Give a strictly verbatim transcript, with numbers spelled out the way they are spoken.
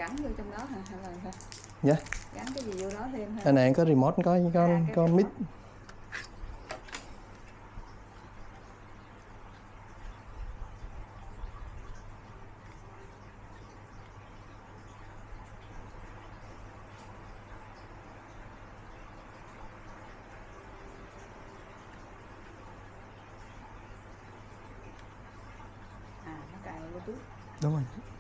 gắn vô trong đó hả? Hay là sao? Dạ. Gắn cái gì vô đó thêm hả? Cái này có remote, có con À, con mic. À, nó cài Bluetooth. Đúng rồi.